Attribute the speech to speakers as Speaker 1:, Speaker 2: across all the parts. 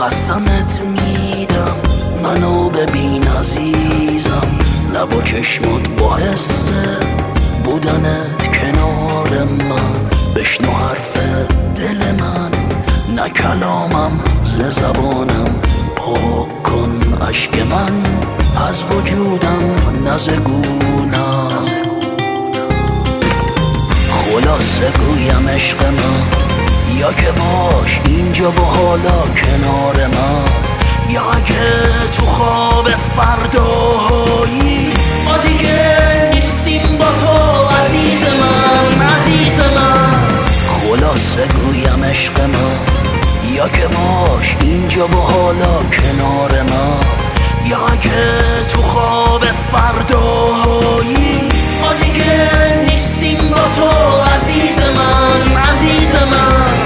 Speaker 1: قسمت میدم منو ببین عزیزم، لب و چشمات با حس بودنت کنار من، بشنو حرف دل من، نه کلامم ز زبانم، پاک کن اشک من از وجودم، نه ز گونم. خلاصه گویم عشق من، یا که باش اینجا و حالا کنار من، یا اگه تو خواب فردایی ما دیگه نیستیم با تو عزیز من، عزیز من. خلاصه گویم عشق من، یا که باش اینجا و حالا کنار من، یا اگه تو خواب فردایی ما دیگه نیستیم با تو عزیز من، عزیز من.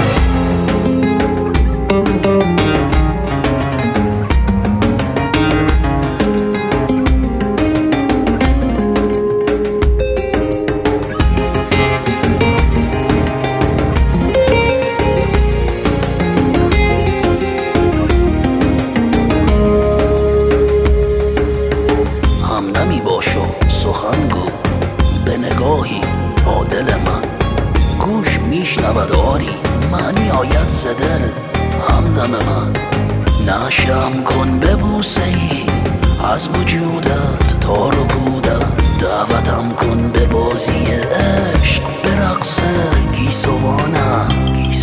Speaker 1: همنمی باش و سخنگو به نگاهی با دل من، گوش میشنود آری معنی آید ز دل همدم من. نشم کن به بوسه ای از وجودت تار و پودت، دعوتم کن به بازی عشق به رقص گیسوانم.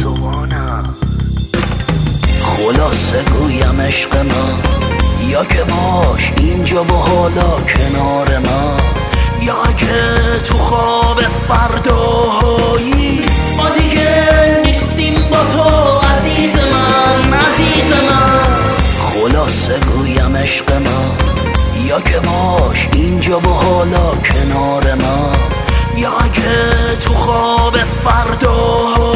Speaker 1: خلاصه گویم عشق من، یا که باش اینجا و حالا کنار من، یا اگه تو خواب فردایی ما دیگه نیستیم با تو عزیز من، عزیز من. خلاصه گویم عشق من، یا که باش اینجا و حالا کنار من، یا اگه تو خواب فردایی